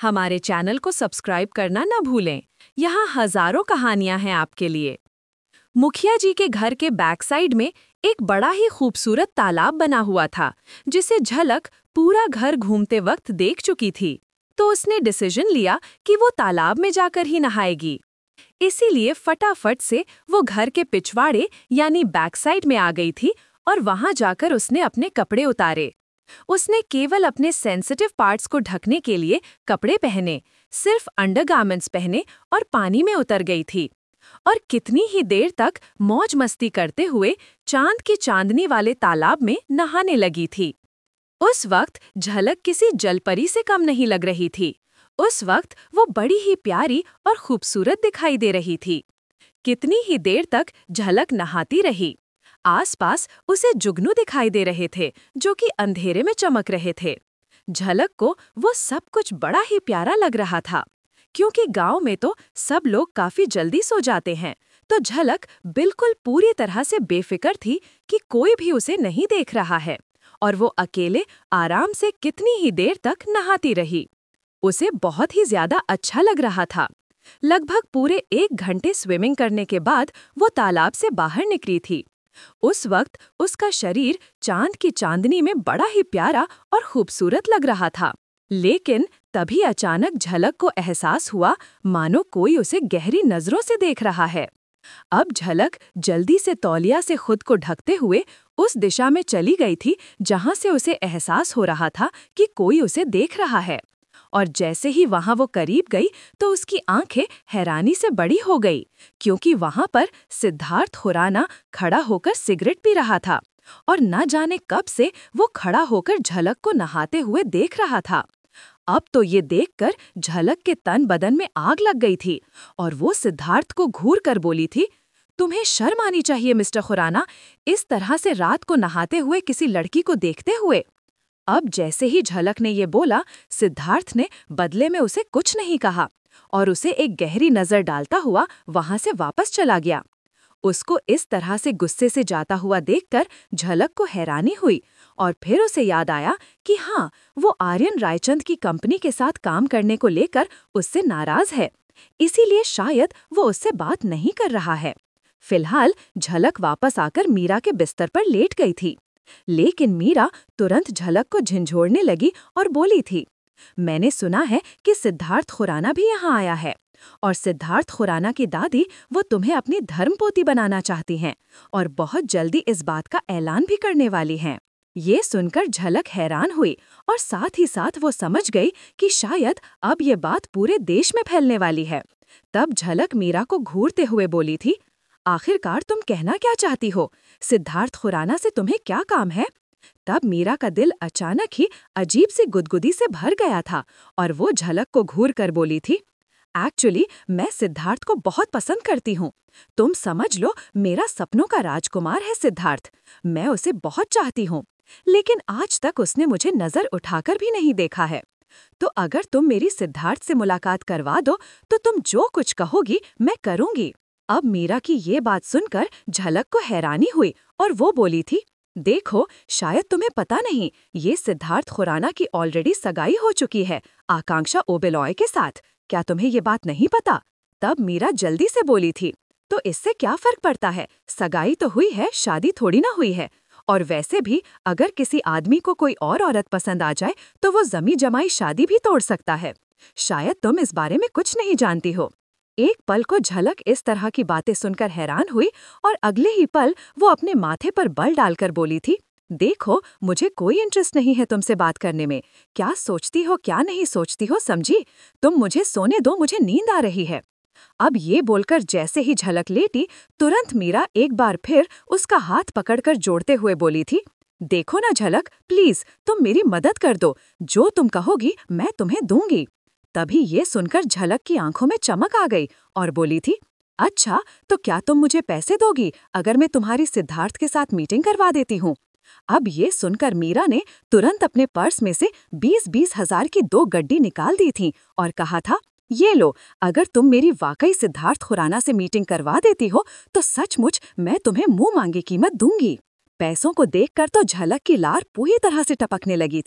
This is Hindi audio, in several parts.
हमारे चैनल को सब्सक्राइब करना न भूलें। यहाँ हजारों कहानियां हैं आपके लिए। मुखिया जी के घर के बैक साइड में एक बड़ा ही खूबसूरत तालाब बना हुआ था, जिसे झलक पूरा घर घूमते वक्त देख चुकी थी। तो उसने डिसीजन लिया कि वो तालाब में जाकर ही नहाएगी। इसीलिए फटाफट से वो घर के पिछवाड़े यानी बैक साइड में आ गई थी और वहां जाकर उसने अपने कपड़े उतारे। उसने केवल अपने सेंसिटिव पार्ट्स को ढकने के लिए कपड़े पहने, सिर्फ अंडरगारमेंट्स पहने और पानी में उतर गई थी। और कितनी ही देर तक मौज मस्ती करते हुए चांद की चांदनी वाले तालाब में नहाने लगी थी। उस वक्त झलक किसी जलपरी से कम नहीं लग रही थी। उस वक्त वो बड़ी ही प्यारी और खूबसूरत दिखाई दे रही थी। कितनी ही देर तक झलक नहाती रही। आसपास उसे जुगनू दिखाई दे रहे थे, जो कि अंधेरे में चमक रहे थे। झलक को वो सब कुछ बड़ा ही प्यारा लग रहा था। क्योंकि गांव में तो सब लोग काफी जल्दी सो जाते हैं, तो झलक बिल्कुल पूरी तरह से बेफिक्र थी कि कोई भी उसे नहीं देख रहा है। और वो अकेले आराम से कितनी ही देर तक नहाती रही। उसे बहुत ही ज्यादा अच्छा लग रहा था। लगभग पूरे 1 घंटे स्विमिंग करने के बाद वो तालाब से बाहर निकली थी। उस वक्त उसका शरीर चांद की चांदनी में बड़ा ही प्यारा और खूबसूरत लग रहा था। लेकिन तभी अचानक झलक को एहसास हुआ मानो कोई उसे गहरी नजरों से देख रहा है। अब झलक जल्दी से तौलिया से खुद को ढकते हुए उस दिशा में चली गई थी जहां से उसे एहसास हो रहा था कि कोई उसे देख रहा है। और जैसे ही वहां वो करीब गई तो उसकी आंखें हैरानी से बड़ी हो गई, क्योंकि वहां पर सिद्धार्थ खुराना खड़ा होकर सिगरेट पी रहा था। और न जाने कब से वो खड़ा होकर झलक को नहाते हुए देख रहा था। अब तो ये देखकर झलक के तन बदन में आग लग गई थी और वो सिद्धार्थ को घूर कर बोली थी, तुम्हें शर्म आनी चाहिए मिस्टर खुराना, इस तरह से रात को नहाते हुए किसी लड़की को देखते हुए। अब जैसे ही झलक ने ये बोला, सिद्धार्थ ने बदले में उसे कुछ नहीं कहा और उसे एक गहरी नजर डालता हुआ वहां से वापस चला गया। उसको इस तरह से गुस्से से जाता हुआ देखकर झलक को हैरानी हुई और फिर उसे याद आया कि हाँ, वो आर्यन रायचंद की कंपनी के साथ काम करने को लेकर उससे नाराज है। इसीलिए शायद वो उससे बात नहीं कर रहा है। फिलहाल झलक वापस आकर मीरा के बिस्तर पर लेट गई थी। लेकिन मीरा तुरंत झलक को झिंझोड़ने लगी और बोली थी, मैंने सुना है कि सिद्धार्थ खुराना भी यहाँ आया है और सिद्धार्थ खुराना की दादी वो तुम्हें अपनी धर्मपोती बनाना चाहती हैं और बहुत जल्दी इस बात का ऐलान भी करने वाली हैं। ये सुनकर झलक हैरान हुई और साथ ही साथ वो समझ गई कि शायद अब ये बात पूरे देश में फैलने वाली है। तब झलक मीरा को घूरते हुए बोली थी, आखिरकार तुम कहना क्या चाहती हो? सिद्धार्थ खुराना से तुम्हें क्या काम है? तब मीरा का दिल अचानक ही अजीब सी गुदगुदी से भर गया था और वो झलक को घूर कर बोली थी, एक्चुअली मैं सिद्धार्थ को बहुत पसंद करती हूँ। तुम समझ लो, मेरा सपनों का राजकुमार है सिद्धार्थ। मैं उसे बहुत चाहती हूँ, लेकिन आज तक उसने मुझे नजर उठाकर भी नहीं देखा है। तो अगर तुम मेरी सिद्धार्थ से मुलाकात करवा दो तो तुम जो कुछ कहोगी मैं करूँगी। अब मीरा की ये बात सुनकर झलक को हैरानी हुई और वो बोली थी, देखो, शायद तुम्हें पता नहीं, ये सिद्धार्थ खुराना की ऑलरेडी सगाई हो चुकी है आकांक्षा ओबेलॉय के साथ। क्या तुम्हें ये बात नहीं पता? तब मीरा जल्दी से बोली थी, तो इससे क्या फर्क पड़ता है, सगाई तो हुई है, शादी थोड़ी ना हुई है। और वैसे भी अगर किसी आदमी को कोई और औरत पसंद आ जाए तो वो जमी जमाई शादी भी तोड़ सकता है। शायद तुम इस बारे में कुछ नहीं जानती हो। एक पल को झलक इस तरह की बातें सुनकर हैरान हुई और अगले ही पल वो अपने माथे पर बल डालकर बोली थी, देखो, मुझे कोई इंटरेस्ट नहीं है तुमसे बात करने में। क्या सोचती हो क्या नहीं सोचती हो समझी? तुम मुझे सोने दो, मुझे नींद आ रही है। अब ये बोलकर जैसे ही झलक लेटी, तुरंत मीरा एक बार फिर उसका हाथ पकड़कर जोड़ते हुए बोली थी, देखो ना झलक, प्लीज तुम मेरी मदद कर दो, जो तुम कहोगी मैं तुम्हें दूंगी। तभी ये सुनकर झलक की आंखों में चमक आ गई और बोली थी, अच्छा, तो क्या तुम मुझे पैसे दोगी अगर मैं तुम्हारी सिद्धार्थ के साथ मीटिंग करवा देती हूँ? अब ये सुनकर मीरा ने तुरंत अपने पर्स में से 20-20 हजार की 2 गड्डी निकाल दी थी और कहा था, ये लो, अगर तुम मेरी वाकई सिद्धार्थ खुराना से मीटिंग करवा देती हो तो सचमुच मैं तुम्हें मुंह मांगी कीमत दूंगी। पैसों को देखकर तो झलक की लार पूरी तरह से टपकने लगी थी।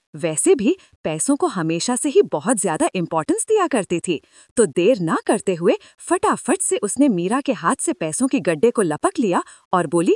वैसे भी पैसों को हमेशा से ही बहुत ज्यादा इम्पोर्टेंस दिया करती थी, तो देर ना करते हुए फटाफट से उसने मीरा के हाथ से पैसों के गड्ढे को लपक लिया और बोली,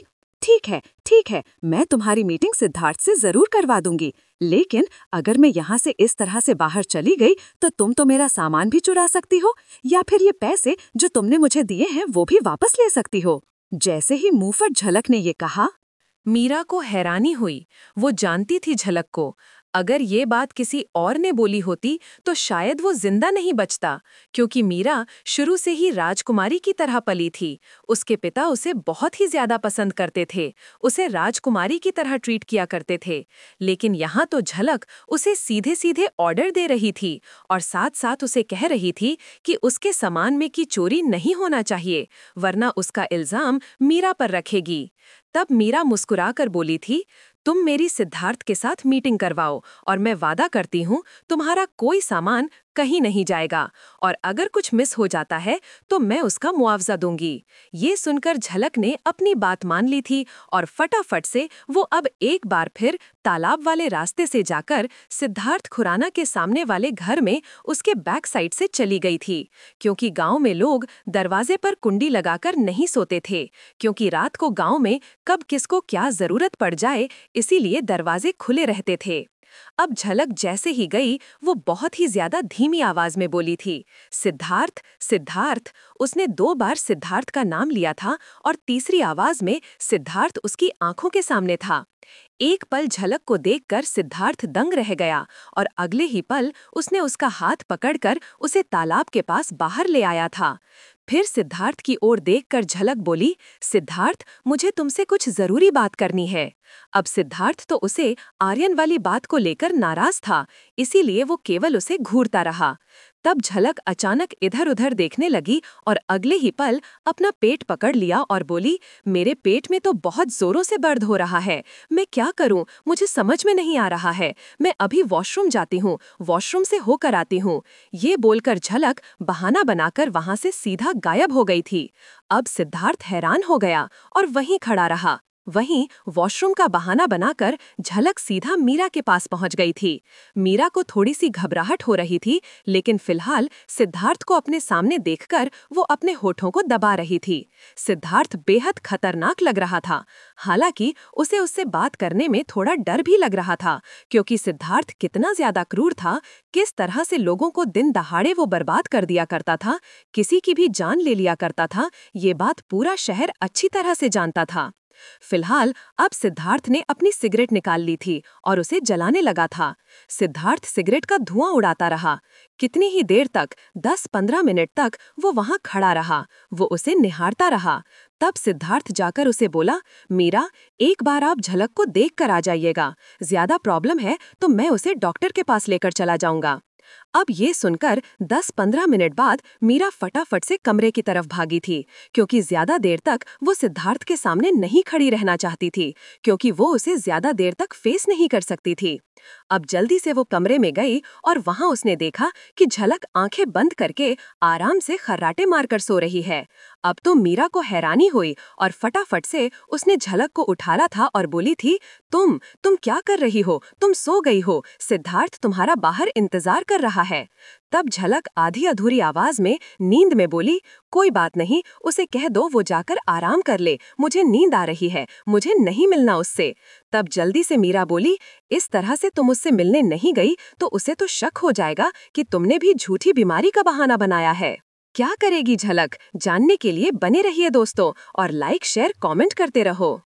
ठीक है, मैं तुम्हारी मीटिंग सिद्धार्थ से जरूर करवा दूंगी, लेकिन अगर मैं यहाँ से इस तरह से बाहर चली गई तो तुम तो मेरा सामान भी चुरा सकती हो, या फिर ये पैसे जो तुमने मुझे दिए हैं वो भी वापस ले सकती हो। जैसे ही मुंहफट झलक ने ये कहा, मीरा को हैरानी हुई। वो जानती थी झलक को। अगर ये बात किसी और ने बोली होती तो शायद वो जिंदा नहीं बचता, क्योंकि मीरा शुरू से ही राजकुमारी की तरह पली थी। उसके पिता उसे बहुत ही ज्यादा पसंद करते थे, उसे राजकुमारी की तरह ट्रीट किया करते थे। लेकिन यहाँ तो झलक उसे सीधे सीधे ऑर्डर दे रही थी और साथ साथ उसे कह रही थी कि उसके सामान में की चोरी नहीं होना चाहिए, वरना उसका इल्जाम मीरा पर रखेगी। तब मीरा मुस्कुराकर बोली थी, तुम मेरी सिद्धार्थ के साथ मीटिंग करवाओ और मैं वादा करती हूँ तुम्हारा कोई सामान कहीं नहीं जाएगा, और अगर कुछ मिस हो जाता है तो मैं उसका मुआवजा दूंगी। ये सुनकर झलक ने अपनी बात मान ली थी और फटाफट से वो अब एक बार फिर तालाब वाले रास्ते से जाकर सिद्धार्थ खुराना के सामने वाले घर में उसके बैक साइड से चली गई थी, क्योंकि गांव में लोग दरवाजे पर कुंडी लगाकर नहीं सोते थे, क्योंकि रात को गांव में कब किसको क्या जरूरत पड़ जाए, इसीलिए दरवाजे खुले रहते थे। अब झलक जैसे ही गई वो बहुत ही ज्यादा धीमी आवाज में बोली थी, सिद्धार्थ सिद्धार्थ। उसने 2 बार सिद्धार्थ का नाम लिया था और तीसरी आवाज में सिद्धार्थ उसकी आंखों के सामने था। एक पल झलक को देखकर सिद्धार्थ दंग रह गया और अगले ही पल उसने उसका हाथ पकड़कर उसे तालाब के पास बाहर ले आया था। फिर सिद्धार्थ की ओर देखकर झलक बोली, सिद्धार्थ मुझे तुमसे कुछ जरूरी बात करनी है। अब सिद्धार्थ तो उसे आर्यन वाली बात को लेकर नाराज था, इसीलिए वो केवल उसे घूरता रहा। तब झलक अचानक इधर-उधर देखने लगी और अगले ही पल अपना पेट पकड़ लिया और बोली, मेरे पेट में तो बहुत जोरों से दर्द हो रहा है, मैं क्या करूं, मुझे समझ में नहीं आ रहा है, मैं अभी वॉशरूम जाती हूँ, वॉशरूम से होकर आती हूँ। ये बोलकर झलक बहाना बनाकर वहां से सीधा गायब हो गई थी। अब सिद्धार्थ हैरान हो गया और वहीं खड़ा रहा। वहीं वॉशरूम का बहाना बनाकर झलक सीधा मीरा के पास पहुंच गई थी। मीरा को थोड़ी सी घबराहट हो रही थी, लेकिन फिलहाल सिद्धार्थ को अपने सामने देखकर वो अपने होठों को दबा रही थी। सिद्धार्थ बेहद खतरनाक लग रहा था। हालांकि उसे उससे बात करने में थोड़ा डर भी लग रहा था, क्योंकि सिद्धार्थ कितना ज्यादा क्रूर था, किस तरह से लोगों को दिन दहाड़े वो बर्बाद कर दिया करता था, किसी की भी जान ले लिया करता था, ये बात पूरा शहर अच्छी तरह से जानता था। फिलहाल अब सिद्धार्थ ने अपनी सिगरेट निकाल ली थी और उसे जलाने लगा था। सिद्धार्थ सिगरेट का धुआं उड़ाता रहा। कितनी ही देर तक, 10-15 मिनट तक वो वहां खड़ा रहा। वो उसे निहारता रहा। तब सिद्धार्थ जाकर उसे बोला, मीरा, एक बार आप झलक को देख कर आ जाइएगा। ज्यादा प्रॉब्लम है तो मैं उसे डॉक्टर के पास लेकर चला जाऊंगा। अब ये सुनकर 10-15 मिनट बाद मीरा फटाफट से कमरे की तरफ भागी थी, क्योंकि ज्यादा देर तक वो सिद्धार्थ के सामने नहीं खड़ी रहना चाहती थी, क्योंकि वो उसे ज्यादा देर तक फेस नहीं कर सकती थी। अब जल्दी से वो कमरे में गई और वहां उसने देखा कि झलक आंखें बंद करके आराम से खर्राटे मारकर सो रही है। अब तो मीरा को हैरानी हुई और फटाफट से उसने झलक को उठाया था और बोली थी, तुम क्या कर रही हो, तुम सो गई हो, सिद्धार्थ तुम्हारा बाहर इंतजार कर रहा है। तब झलक आधी अधूरी आवाज में नींद में बोली, कोई बात नहीं, उसे कह दो वो जाकर आराम कर ले, मुझे नींद आ रही है, मुझे नहीं मिलना उससे। तब जल्दी से मीरा बोली, इस तरह से तुम उससे मिलने नहीं गई तो उसे तो शक हो जाएगा कि तुमने भी झूठी बीमारी का बहाना बनाया है। क्या करेगी झलक, जानने के लिए बने रहिए दोस्तों और लाइक शेयर कमेंट करते रहो।